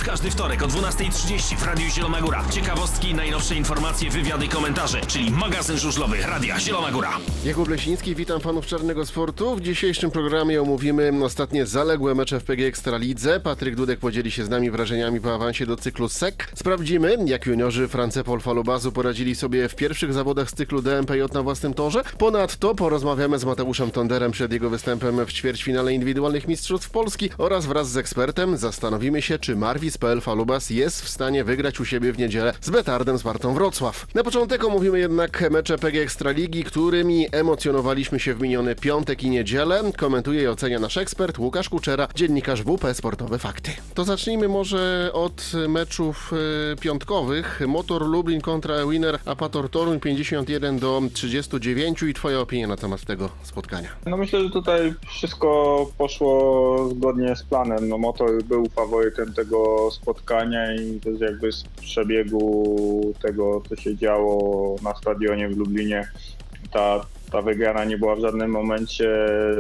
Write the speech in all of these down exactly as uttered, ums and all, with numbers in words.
każdy wtorek o dwunastej trzydzieści w Radiu Zielona Góra. Ciekawostki, najnowsze informacje, wywiady i komentarze, czyli magazyn żużlowy Radia Zielona Góra. Jakub Lesiński, witam fanów czarnego sportu. W dzisiejszym programie omówimy ostatnie zaległe mecze w P G Ekstralidze. Patryk Dudek podzieli się z nami wrażeniami po awansie do cyklu S E C. Sprawdzimy, jak juniorzy Francepol Falubazu poradzili sobie w pierwszych zawodach z cyklu D M P J na własnym torze. Ponadto porozmawiamy z Mateuszem Tonderem przed jego występem w ćwierćfinale indywidualnych mistrzostw Polski oraz wraz z ekspertem zastanowimy się, czy Marwis kropka p l Falubas jest w stanie wygrać u siebie w niedzielę z Betardem Spartą Wrocław. Na początek omówimy jednak mecze P G Ekstraligi, którymi emocjonowaliśmy się w miniony piątek i niedzielę. Komentuje i ocenia nasz ekspert Łukasz Kuczera, dziennikarz W P Sportowe Fakty. To zacznijmy może od meczów y, piątkowych. Motor Lublin kontra Winner Apator Toruń pięćdziesiąt jeden do trzydziestu dziewięciu i twoja opinia na temat tego spotkania. No myślę, że tutaj wszystko poszło zgodnie z planem. No Motor był faworytem tego spotkania i też jakby z przebiegu tego, co się działo na stadionie w Lublinie, ta, ta wygrana nie była w żadnym momencie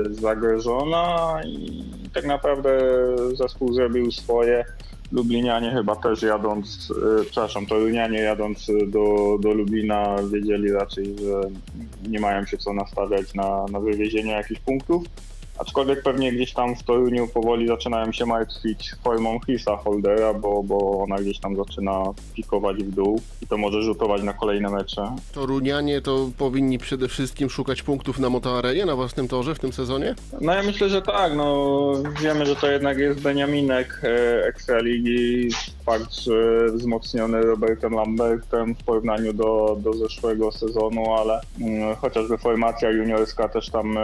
zagrożona i tak naprawdę zespół zrobił swoje. Lublinianie chyba też jadąc, yy, przepraszam, Torunianie jadąc do, do Lublina wiedzieli raczej, że nie mają się co nastawiać na, na wywiezienie jakichś punktów. Aczkolwiek pewnie gdzieś tam w Toruniu powoli zaczynają się martwić formą Chrisa Holdera, bo, bo ona gdzieś tam zaczyna pikować w dół i to może rzutować na kolejne mecze. Torunianie to powinni przede wszystkim szukać punktów na Motoarenie, na własnym torze w tym sezonie? No ja myślę, że tak. No, wiemy, że to jednak jest beniaminek e, Ekstraligi. Fakt, że wzmocniony Robertem Lambertem w porównaniu do, do zeszłego sezonu, ale mm, chociażby formacja juniorska też tam e,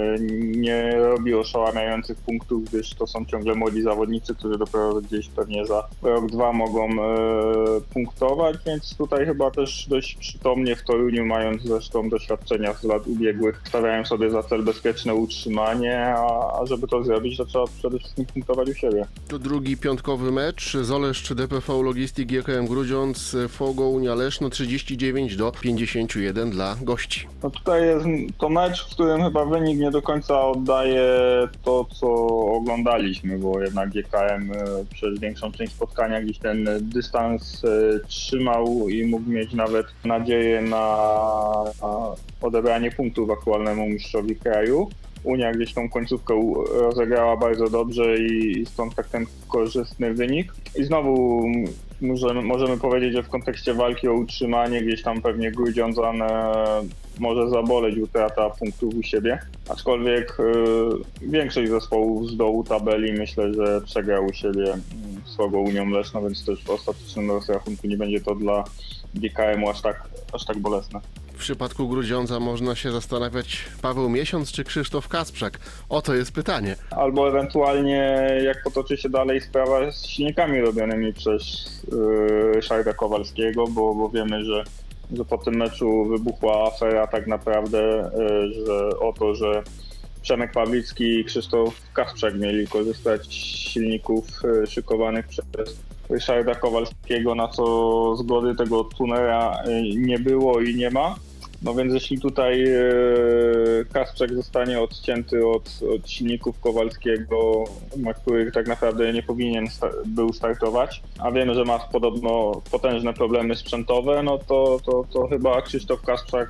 nie robi oszałamiających punktów, gdyż to są ciągle młodzi zawodnicy, którzy dopiero gdzieś pewnie za rok, dwa mogą e, punktować, więc tutaj chyba też dość przytomnie w Toruniu, mając zresztą doświadczenia z lat ubiegłych, stawiają sobie za cel bezpieczne utrzymanie, a, a żeby to zrobić, to trzeba przede wszystkim punktować u siebie. To drugi piątkowy mecz. Zoleszcz D P V Logistik G K M Grudziądz, Fogo Unia Leszno trzydzieści dziewięć do pięćdziesięciu jeden dla gości. No tutaj jest to mecz, w którym chyba wynik nie do końca oddaje to, co oglądaliśmy, bo jednak G K M przez większą część spotkania gdzieś ten dystans trzymał i mógł mieć nawet nadzieję na odebranie punktów aktualnemu mistrzowi kraju. Unia gdzieś tą końcówkę rozegrała bardzo dobrze i stąd tak ten korzystny wynik. I znowu możemy, możemy powiedzieć, że w kontekście walki o utrzymanie gdzieś tam pewnie Grudziądzan może zaboleć utrata punktów u siebie. Aczkolwiek y, większość zespołów z dołu tabeli myślę, że przegrał u siebie słabo Unią Leszno, więc też w ostatecznym rozrachunku nie będzie to dla G K M-u aż tak, aż tak bolesne. W przypadku Grudziądza można się zastanawiać Paweł Miesiąc czy Krzysztof Kasprzak? Oto jest pytanie. Albo ewentualnie jak potoczy się dalej sprawa z silnikami robionymi przez yy, Ryszarda Kowalskiego, bo, bo wiemy, że, że po tym meczu wybuchła afera tak naprawdę, yy, że o to, że Przemek Pawlicki i Krzysztof Kasprzak mieli korzystać z silników yy, szykowanych przez Ryszarda Kowalskiego, na co zgody tego tunera nie było i nie ma. No więc jeśli tutaj e, Kasprzak zostanie odcięty od, od silników Kowalskiego, na których tak naprawdę nie powinien sta- był startować, a wiemy, że ma podobno potężne problemy sprzętowe, no to, to, to chyba Krzysztof Kasprzak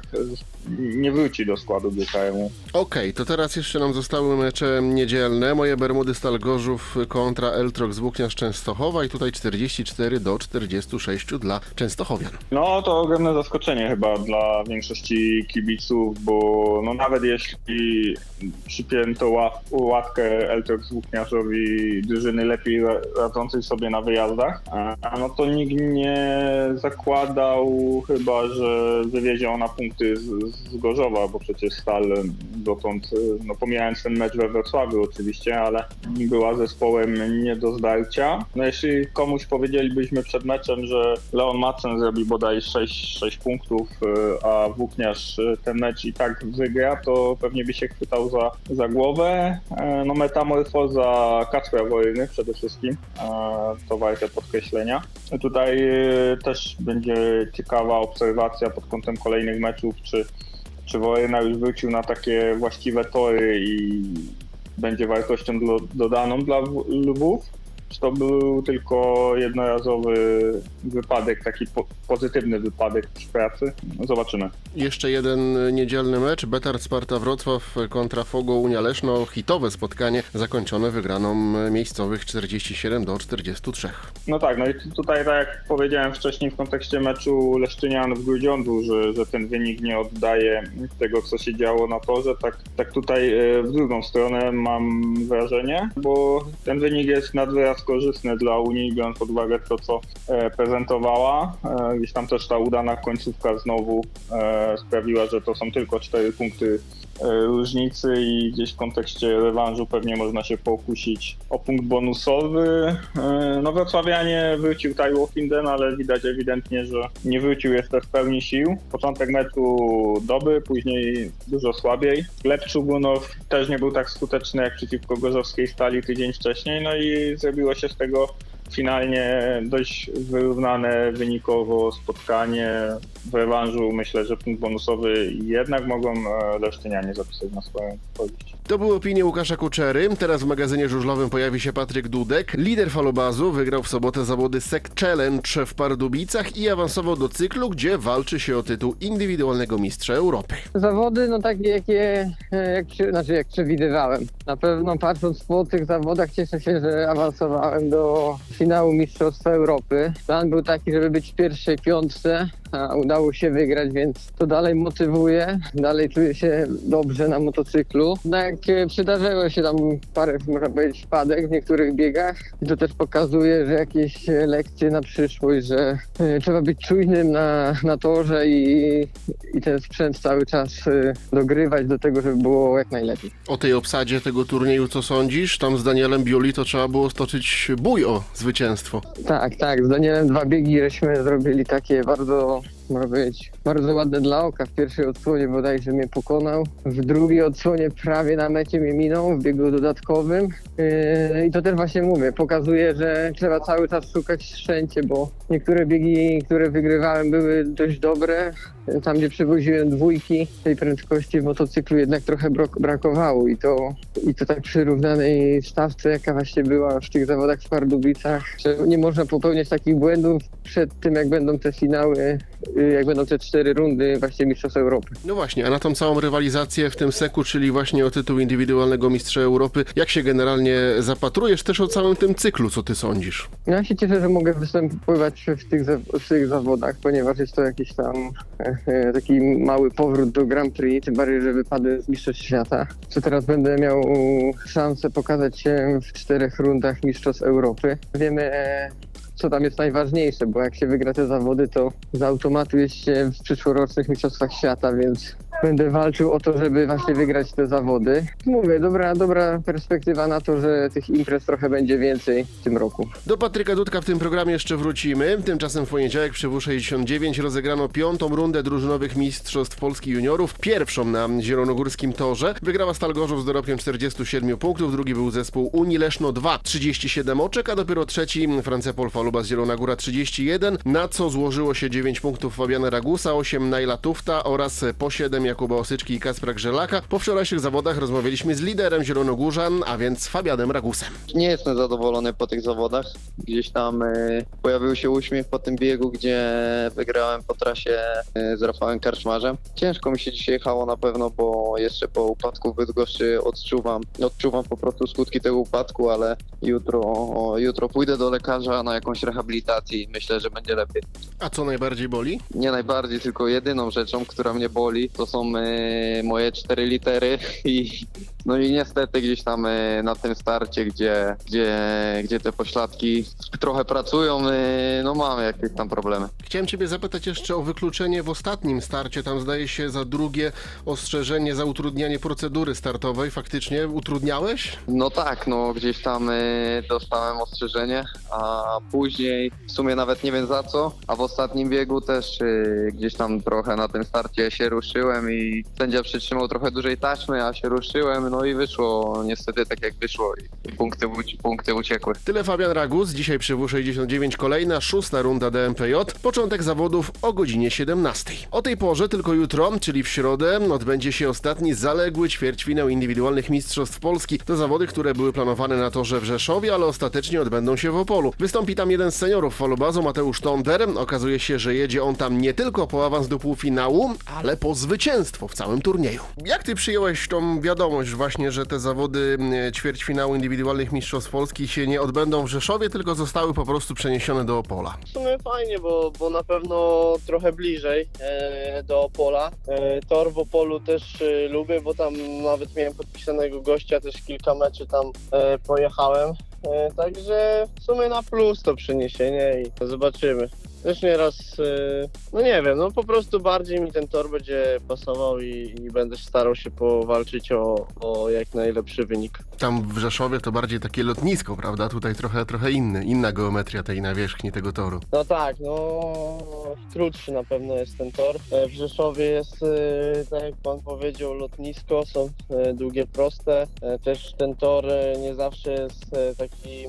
nie wróci do składu G K M-u. Okej, okay, to teraz jeszcze nam zostały mecze niedzielne. Moje Bermudy Stal Gorzów kontra Eltrox Włókniarz Częstochowa i tutaj czterdzieści cztery do czterdziestu sześciu dla Częstochowian. No to ogromne zaskoczenie chyba dla większości kibiców, bo no nawet jeśli przypięto ław, łatkę Eltrox Włókniarzowi drużyny lepiej radzącej sobie na wyjazdach, a no to nikt nie zakładał chyba, że wywiezie ona punkty z, z Gorzowa, bo przecież Stal dotąd, no pomijając ten mecz we Wrocławiu oczywiście, ale była zespołem nie do zdarcia. No jeśli komuś powiedzielibyśmy przed meczem, że Leon Madsen zrobi bodaj sześć, sześć punktów, a Włókniarz ten mecz i tak wygra, to pewnie by się chwytał za, za głowę. No metamorfoza Kacpra Wojny przede wszystkim, to warte podkreślenia. Tutaj też będzie ciekawa obserwacja pod kątem kolejnych meczów, czy, czy Wojna już wrócił na takie właściwe tory i będzie wartością do, dodaną dla Lwów, czy to był tylko jednorazowy wypadek, taki po, pozytywny wypadek przy pracy. Zobaczymy. Jeszcze jeden niedzielny mecz. Betard Sparta Wrocław kontra Fogo Unia Leszno. Hitowe spotkanie zakończone wygraną miejscowych czterdzieści siedem do czterdziestu trzech. No tak, no i tutaj tak jak powiedziałem wcześniej w kontekście meczu Leszczynian w Grudziądzu, że, że ten wynik nie oddaje tego, co się działo na torze, tak, tak tutaj w drugą stronę mam wrażenie, bo ten wynik jest nad wyraz korzystny dla Unii, biorąc pod uwagę to, co prezentowała. Gdzieś tam też ta udana końcówka znowu sprawiła, że to są tylko cztery punkty różnicy i gdzieś w kontekście rewanżu pewnie można się pokusić o punkt bonusowy. No wrocławianie wrócił Taiwo Finden, ale widać ewidentnie, że nie wrócił jeszcze w pełni sił. Początek meczu dobry, później dużo słabiej. Gleb Czugunow też nie był tak skuteczny jak przeciwko Gorzowskiej Stali tydzień wcześniej, no i zrobiło się z tego finalnie dość wyrównane wynikowo spotkanie. W rewanżu myślę, że punkt bonusowy jednak mogą Leszczynianie zapisać na swoją korzyść. To były opinie Łukasza Kuczery. Teraz w magazynie żużlowym pojawi się Patryk Dudek. Lider falobazu wygrał w sobotę zawody S E C Challenge w Pardubicach i awansował do cyklu, gdzie walczy się o tytuł indywidualnego mistrza Europy. Zawody, no takie, jakie jak, znaczy jak przewidywałem. Na pewno patrząc po tych zawodach cieszę się, że awansowałem do finału Mistrzostwa Europy. Plan był taki, żeby być w pierwszej piątce, a udało się wygrać, więc to dalej motywuje. Dalej czuję się dobrze na motocyklu. No jak przydarzyło się tam parę, można powiedzieć, wpadek w niektórych biegach, to też pokazuje, że jakieś lekcje na przyszłość, że y, trzeba być czujnym na, na torze i, i ten sprzęt cały czas y, dogrywać do tego, żeby było jak najlepiej. O tej obsadzie tego turnieju co sądzisz? Tam z Danielem Bioli to trzeba było stoczyć bój o zwycięstwo. Tak, tak. Z Danielem dwa biegi żeśmy zrobili takie bardzo, można powiedzieć, bardzo ładne dla oka. W pierwszej odsłonie bodajże mnie pokonał, w drugiej odsłonie prawie na mecie mnie minął w biegu dodatkowym. Yy, I to też właśnie mówię, pokazuje, że trzeba cały czas szukać szczęście, bo niektóre biegi, które wygrywałem, były dość dobre. Tam, gdzie przewoziłem dwójki, tej prędkości w motocyklu jednak trochę brakowało i to, i to tak przy równanej stawce, jaka właśnie była w tych zawodach w Pardubicach, że nie można popełniać takich błędów przed tym, jak będą te finały, jak będą te cztery rundy właśnie Mistrzostw Europy. No właśnie, a na tą całą rywalizację w tym seku, czyli właśnie o tytuł indywidualnego mistrza Europy, jak się generalnie zapatrujesz też o całym tym cyklu, co ty sądzisz? Ja się cieszę, że mogę występować w tych, w tych zawodach, ponieważ jest to jakiś tam e, taki mały powrót do Grand Prix, tym bardziej, że wypadły z Mistrzostw Świata, że teraz będę miał szansę pokazać się w czterech rundach Mistrzostw Europy. Wiemy, e, co tam jest najważniejsze, bo jak się wygra te zawody, to z automatu jest się w przyszłorocznych Mistrzostwach Świata, więc będę walczył o to, żeby właśnie wygrać te zawody. Mówię, dobra, dobra perspektywa na to, że tych imprez trochę będzie więcej w tym roku. Do Patryka Dudka w tym programie jeszcze wrócimy. Tymczasem w poniedziałek przy W sześćdziesiąt dziewięć rozegrano piątą rundę drużynowych Mistrzostw Polski Juniorów. Pierwszą na zielonogórskim torze. Wygrała Stal Gorzów z dorobkiem czterdziestu siedmiu punktów. Drugi był zespół Unii Leszno dwa, trzydzieści siedem oczek, a dopiero trzeci Francepol Falubas Zielona Góra trzydzieści jeden, na co złożyło się dziewięć punktów Fabiana Ragusa, osiem Naila Tufta oraz po siedem Jakuba Osyczki i Kacpra Grzelaka. Po wczorajszych zawodach rozmawialiśmy z liderem Zielonogórzan, a więc Fabianem Ragusem. Nie jestem zadowolony po tych zawodach. Gdzieś tam y, pojawił się uśmiech po tym biegu, gdzie wygrałem po trasie y, z Rafałem Karczmarzem. Ciężko mi się dzisiaj jechało na pewno, bo jeszcze po upadku w Bydgoszczy odczuwam, odczuwam po prostu skutki tego upadku, ale jutro, o, jutro pójdę do lekarza na jakąś rehabilitację i myślę, że będzie lepiej. A co najbardziej boli? Nie najbardziej, tylko jedyną rzeczą, która mnie boli, to są y, moje cztery litery i no i niestety gdzieś tam y, na tym starcie, gdzie, gdzie, gdzie te pośladki trochę pracują, y, no mamy jakieś tam problemy. Chciałem ciebie zapytać jeszcze o wykluczenie w ostatnim starcie. Tam zdaje się za drugie ostrzeżenie za utrudnianie procedury startowej. Faktycznie utrudniałeś? No tak, no gdzieś tam y, dostałem ostrzeżenie, a później w sumie nawet nie wiem za co, a w ostatnim biegu też y, gdzieś tam trochę na tym starcie się ruszyłem i sędzia przytrzymał trochę dłużej taśmy, a się ruszyłem, no no i wyszło niestety tak jak wyszło i punkty, punkty uciekły. Tyle Fabian Ragus, dzisiaj przy W sześćdziesiąt dziewięć kolejna, szósta runda D M P J, początek zawodów o godzinie siedemnastej. O tej porze tylko jutro, czyli w środę, odbędzie się ostatni zaległy ćwierćfinał indywidualnych Mistrzostw Polski. To zawody, które były planowane na torze w Rzeszowie, ale ostatecznie odbędą się w Opolu. Wystąpi tam jeden z seniorów falobazu, Mateusz Tonder. Okazuje się, że jedzie on tam nie tylko po awans do półfinału, ale po zwycięstwo w całym turnieju. Jak ty przyjąłeś tą wiadomość właśnie, że te zawody ćwierćfinału indywidualnych Mistrzostw Polski się nie odbędą w Rzeszowie, tylko zostały po prostu przeniesione do Opola? W sumie fajnie, bo, bo na pewno trochę bliżej e, do Opola. E, tor w Opolu też e, lubię, bo tam nawet miałem podpisanego gościa, też kilka meczy tam e, pojechałem. E, także w sumie na plus to przeniesienie i zobaczymy. Też nieraz, e, no nie wiem, no po prostu bardziej mi ten tor będzie pasował i, i będę starał się powalczyć o, o jak najlepszy wynik. Tam w Rzeszowie to bardziej takie lotnisko, prawda? Tutaj trochę, trochę inny, inna geometria tej nawierzchni tego toru. No tak, no krótszy na pewno jest ten tor. E, W Rzeszowie jest, e, tak jak pan powiedział, lotnisko, są e, długie, proste. E, Też ten tor e, nie zawsze jest e, taki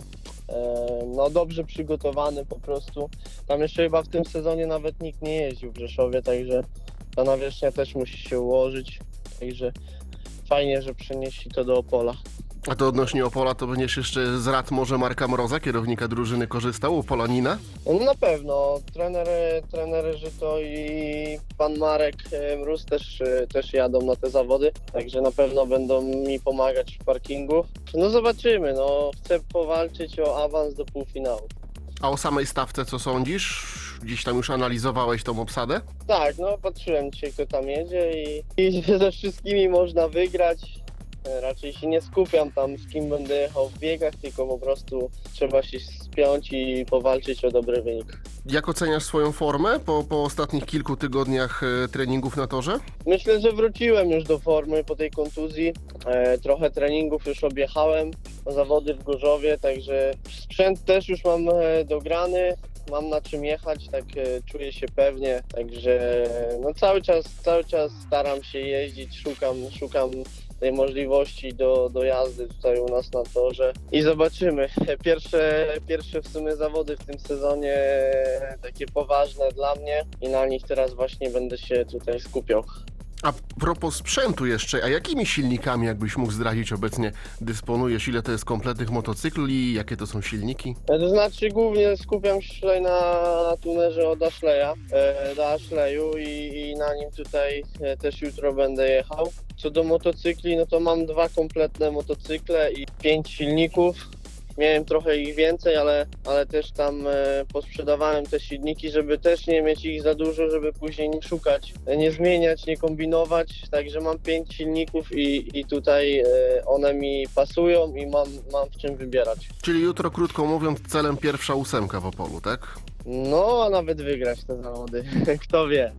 e, no dobrze przygotowany po prostu. Tam jeszcze chyba w tym sezonie nawet nikt nie jeździł w Rzeszowie, także ta nawierzchnia też musi się ułożyć. Także fajnie, że przenieśli to do Opola. A to odnośnie Opola, to będziesz jeszcze z rad może Marka Mroza, kierownika drużyny, korzystał u Polanina? No na pewno, trener, trener Żyto i pan Marek Mróz też, też jadą na te zawody, także na pewno będą mi pomagać w parkingu. No zobaczymy, no chcę powalczyć o awans do półfinału. A o samej stawce co sądzisz? Gdzieś tam już analizowałeś tą obsadę? Tak, no patrzyłem dzisiaj, kto tam jedzie i, i ze wszystkimi można wygrać. Raczej się nie skupiam tam, z kim będę jechał w biegach, tylko po prostu trzeba się spiąć i powalczyć o dobry wynik. Jak oceniasz swoją formę po, po ostatnich kilku tygodniach e, treningów na torze? Myślę, że wróciłem już do formy po tej kontuzji. E, trochę treningów już objechałem, zawody w Gorzowie, także sprzęt też już mam e, dograny. Mam na czym jechać, tak e, czuję się pewnie, także no cały czas, cały czas staram się jeździć, szukam, szukam tej możliwości do, do jazdy tutaj u nas na torze i zobaczymy. Pierwsze, pierwsze w sumie zawody w tym sezonie takie poważne dla mnie i na nich teraz właśnie będę się tutaj skupiał. A propos sprzętu jeszcze, a jakimi silnikami, jakbyś mógł zdradzić, obecnie dysponujesz? Ile to jest kompletnych motocykli? Jakie to są silniki? To znaczy głównie skupiam się tutaj na tunerze od Ashleya, e, do Ashleyu i, i na nim tutaj e, też jutro będę jechał. Co do motocykli, no to mam dwa kompletne motocykle i pięć silników. Miałem trochę ich więcej, ale, ale też tam e, posprzedawałem te silniki, żeby też nie mieć ich za dużo, żeby później nie szukać, nie zmieniać, nie kombinować. Także mam pięć silników i, i tutaj e, one mi pasują i mam, mam w czym wybierać. Czyli jutro, krótko mówiąc, celem pierwsza ósemka w Opolu, tak? No, a nawet wygrać te zawody. Kto wie.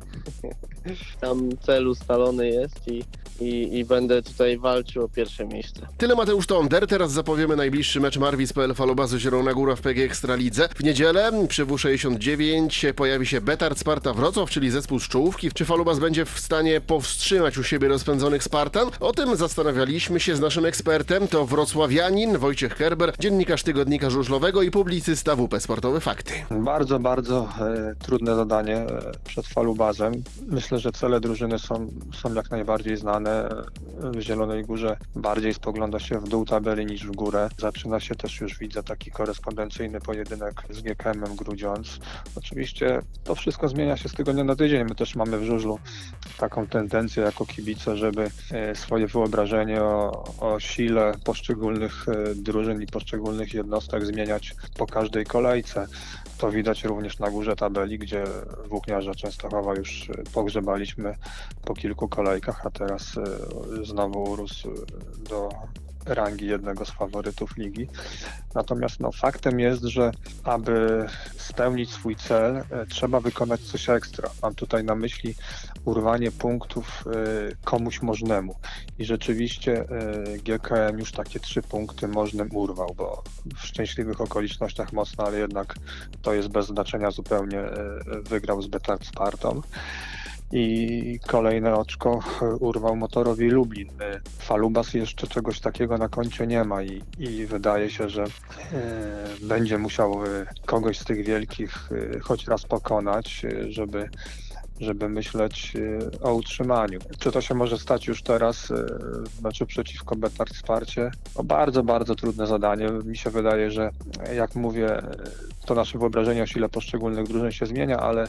Tam cel ustalony jest i, i, i będę tutaj walczył o pierwsze miejsce. Tyle Mateusz Tonder. Teraz zapowiemy najbliższy mecz Marwis kropka p l Falobazu Zielona Góra w P G Ekstralidze. W niedzielę przy W sześćdziesiąt dziewięć pojawi się Betard Sparta Wrocław, czyli zespół z czołówki. Czy Falubaz będzie w stanie powstrzymać u siebie rozpędzonych Spartan? O tym zastanawialiśmy się z naszym ekspertem. To wrocławianin Wojciech Kerber, dziennikarz tygodnika żużlowego i publicysta W P Sportowe Fakty. Bardzo, bardzo e, trudne zadanie e, przed Falubazem. Myślę, że cele drużyny są, są jak najbardziej znane. W Zielonej Górze bardziej spogląda się w dół tabeli niż w górę. Zaczyna się też już, widzę, taki korespondencyjny pojedynek z G K M-em Grudziądz. Oczywiście to wszystko zmienia się z tygodnia na tydzień. My też mamy w żużlu taką tendencję jako kibice, żeby e, swoje wyobrażenie o, o sile poszczególnych e, drużyn i poszczególnych jednostek zmieniać po każdej kolejce. To widać również na górze tabeli, gdzie Włókniarza Częstochowa już pogrzebaliśmy po kilku kolejkach, a teraz znowu urósł do rangi jednego z faworytów ligi. Natomiast no, faktem jest, że aby spełnić swój cel, trzeba wykonać coś ekstra. Mam tutaj na myśli urwanie punktów komuś możnemu. I rzeczywiście G K M już takie trzy punkty możnym urwał, bo w szczęśliwych okolicznościach mocno, ale jednak to jest bez znaczenia zupełnie, wygrał z Betard Spartą. i kolejne oczko urwał Motorowi Lublin. Falubas jeszcze czegoś takiego na koncie nie ma i, i wydaje się, że e, będzie musiał kogoś z tych wielkich e, choć raz pokonać, e, żeby żeby myśleć o utrzymaniu. Czy to się może stać już teraz w meczu przeciwko Betart Sparcie? No bardzo, bardzo trudne zadanie. Mi się wydaje, że jak mówię, to nasze wyobrażenie o sile poszczególnych drużyn się zmienia, ale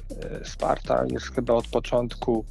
Sparta jest chyba od początku,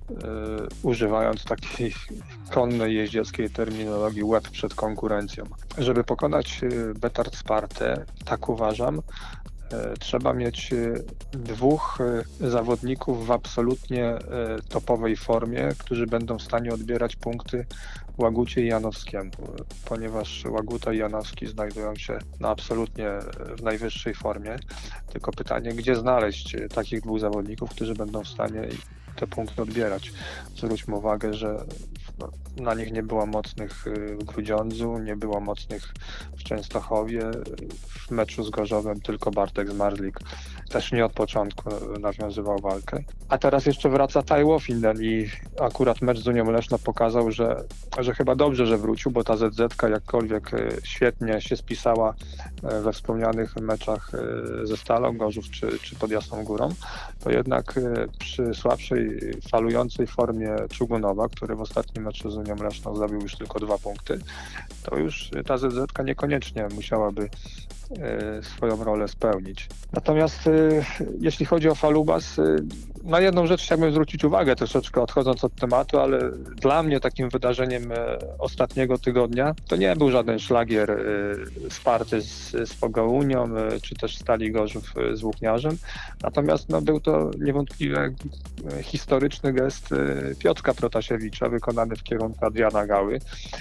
używając takiej konnej jeździeckiej terminologii, łeb przed konkurencją. Żeby pokonać Betart Spartę, tak uważam, trzeba mieć dwóch zawodników w absolutnie topowej formie, którzy będą w stanie odbierać punkty Łagucie i Janowskiemu, ponieważ Łaguta i Janowski znajdują się na absolutnie w najwyższej formie. Tylko pytanie, gdzie znaleźć takich dwóch zawodników, którzy będą w stanie te punkty odbierać. Zwróćmy uwagę, że no, na nich nie było mocnych w Grudziądzu, nie było mocnych w Częstochowie, w meczu z Gorzowem tylko Bartek Zmarzlik też nie od początku nawiązywał walkę. A teraz jeszcze wraca Tai Woffinden i akurat mecz z Unią Leszno pokazał, że, że chyba dobrze, że wrócił, bo ta zet zetka jakkolwiek świetnie się spisała we wspomnianych meczach ze Stalą Gorzów czy, czy pod Jasną Górą, to jednak przy słabszej, falującej formie Czugunowa, który w ostatnim meczu z Unią Leszno zdobył już tylko dwa punkty, to już ta zet zetka niekoniecznie musiałaby swoją rolę spełnić. Natomiast jeśli chodzi o Falubas, na jedną rzecz chciałbym zwrócić uwagę, troszeczkę odchodząc od tematu, ale dla mnie takim wydarzeniem ostatniego tygodnia to nie był żaden szlagier Sparty z, z Pogounią, czy też Stali Gorzów z Włókniarzem, natomiast no, był to niewątpliwie historyczny gest Piotrka Protasiewicza wykonany w kierunku Adriana Gały.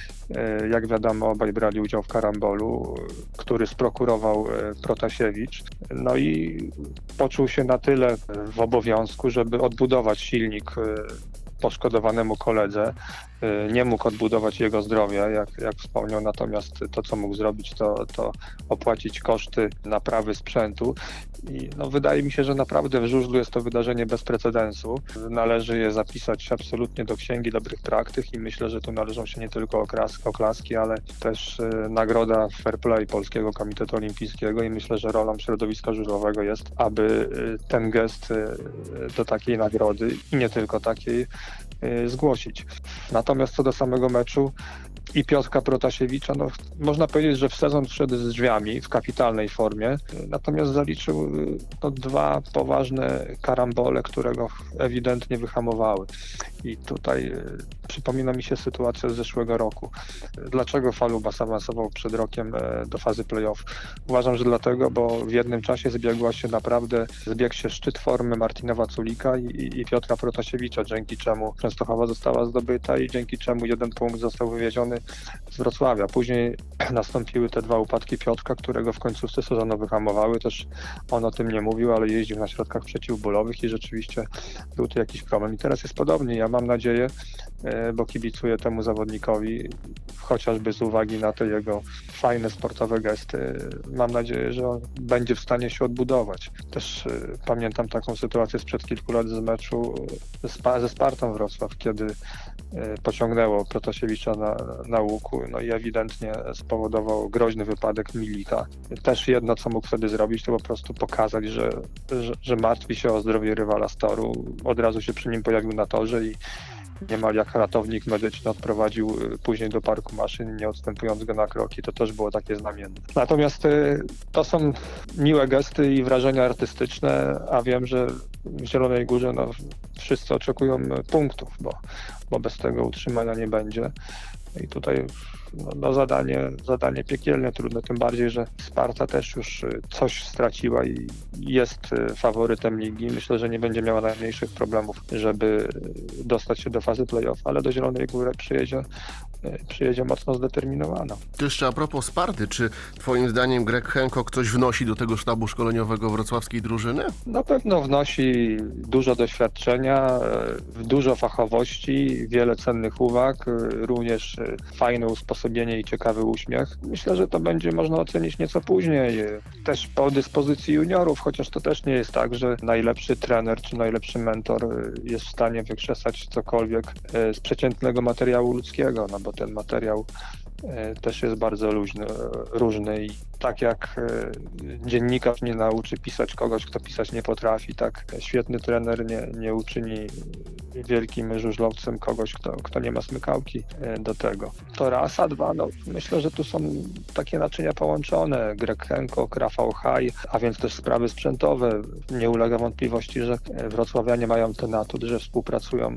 Jak wiadomo, obaj brali udział w karambolu, który sprokurował Protasiewicz. No i poczuł się na tyle w obowiązku, żeby odbudować silnik poszkodowanemu koledze. Nie mógł odbudować jego zdrowia, jak, jak wspomniał, natomiast to, co mógł zrobić, to, to opłacić koszty naprawy sprzętu. I no, wydaje mi się, że naprawdę w żużlu jest to wydarzenie bez precedensu. Należy je zapisać absolutnie do księgi dobrych praktyk i myślę, że tu należą się nie tylko okras, oklaski, ale też y, nagroda fair play Polskiego Komitetu Olimpijskiego i myślę, że rolą środowiska żużlowego jest, aby y, ten gest y, do takiej nagrody i nie tylko takiej y, zgłosić. Natomiast co do samego meczu i Piotrka Protasiewicza, no, można powiedzieć, że w sezon wszedł z drzwiami w kapitalnej formie, natomiast zaliczył no, dwa poważne karambole, które go ewidentnie wyhamowały. I tutaj y, przypomina mi się sytuacja z zeszłego roku. Dlaczego Falubas awansował przed rokiem y, do fazy play-off? Uważam, że dlatego, bo w jednym czasie zbiegła się naprawdę, zbiegł się szczyt formy Martina Waculika i, i, i Piotra Protasiewicza, dzięki czemu Częstochowa została zdobyta i dzięki czemu jeden punkt został wywieziony z Wrocławia. Później nastąpiły te dwa upadki Piotrka, którego w końcówce sezonu wyhamowały. Też on o tym nie mówił, ale jeździł na środkach przeciwbólowych i rzeczywiście był tu jakiś problem. I teraz jest podobnie. Ja mam nadzieję, bo kibicuję temu zawodnikowi, chociażby z uwagi na te jego fajne sportowe gesty, mam nadzieję, że on będzie w stanie się odbudować. Też y, pamiętam taką sytuację sprzed kilku lat z meczu ze, ze Spartą Wrocław, kiedy y, pociągnęło Protasiewicza na, na łuku, no i ewidentnie spowodował groźny wypadek Milita. Też jedno, co mógł wtedy zrobić, to po prostu pokazać, że, że, że martwi się o zdrowie rywala z toru. Od razu się przy nim pojawił na torze i niemal jak ratownik medyczny odprowadził później do parku maszyn, nie odstępując go na kroki. To też było takie znamienne. Natomiast to są miłe gesty i wrażenia artystyczne, a wiem, że w Zielonej Górze no, wszyscy oczekują punktów, bo, bo bez tego utrzymania nie będzie. I tutaj no, no zadanie, zadanie piekielnie trudne, tym bardziej, że Sparta też już coś straciła i jest faworytem ligi. Myślę, że nie będzie miała najmniejszych problemów, żeby dostać się do fazy play-off, ale do Zielonej Góry przyjedzie przyjedzie mocno zdeterminowana. To jeszcze a propos Sparty, czy twoim zdaniem Greg Hancock coś wnosi do tego sztabu szkoleniowego wrocławskiej drużyny? Na pewno wnosi dużo doświadczenia, dużo fachowości, wiele cennych uwag, również fajne usposobienie i ciekawy uśmiech. Myślę, że to będzie można ocenić nieco później, też po dyspozycji juniorów, chociaż to też nie jest tak, że najlepszy trener czy najlepszy mentor jest w stanie wykrzesać cokolwiek z przeciętnego materiału ludzkiego, no bo ten materiał też jest bardzo luźny, różny i tak jak dziennikarz nie nauczy pisać kogoś, kto pisać nie potrafi, tak świetny trener nie, nie uczyni wielkim żużlowcem kogoś, kto, kto nie ma smykałki do tego. To raz, a dwa, no myślę, że tu są takie naczynia połączone. Greg Hancock, Rafał Haj, a więc też sprawy sprzętowe. Nie ulega wątpliwości, że wrocławianie mają ten atut, że współpracują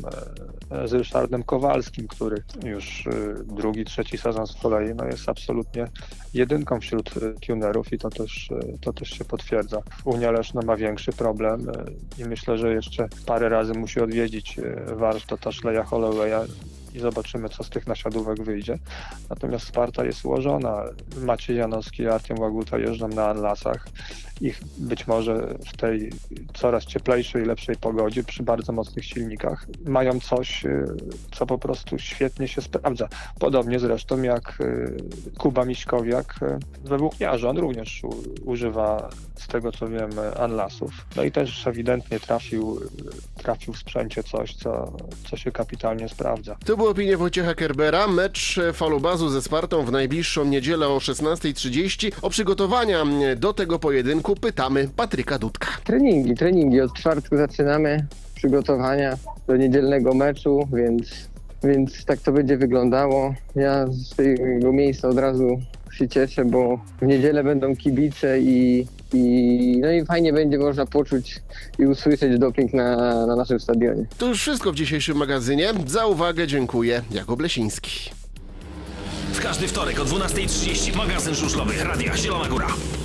z Ryszardem Kowalskim, który już drugi, trzeci sezon z kolei no jest absolutnie jedynką wśród tunerów i to też, to też się potwierdza. Unia Leszno ma większy problem i myślę, że jeszcze parę razy musi odwiedzić warsztat Ashleya Hollowaya i zobaczymy, co z tych nasiadówek wyjdzie. Natomiast Sparta jest ułożona. Maciej Janowski i Artem Łaguta jeżdżą na Anlasach. Ich być może w tej coraz cieplejszej, lepszej pogodzie, przy bardzo mocnych silnikach, mają coś, co po prostu świetnie się sprawdza. Podobnie zresztą jak Kuba Miśkowiak we Włókniarzu. On również u, używa, z tego co wiem, Anlasów. No i też ewidentnie trafił, trafił w sprzęcie coś, co, co się kapitalnie sprawdza. To były opinie Wojciecha Kerbera. Mecz Falubazu ze Spartą w najbliższą niedzielę o szesnasta trzydzieści. O przygotowania do tego pojedynku pytamy Patryka Dudka. Treningi, treningi. Od czwartku zaczynamy przygotowania do niedzielnego meczu, więc, więc tak to będzie wyglądało. Ja z tego miejsca od razu się cieszę, bo w niedzielę będą kibice i, i, no i fajnie będzie można poczuć i usłyszeć doping na, na naszym stadionie. To już wszystko w dzisiejszym magazynie. Za uwagę dziękuję. Jakub Lesiński. W każdy wtorek o dwunasta trzydzieści magazyn żużlowy Radia Zielona Góra.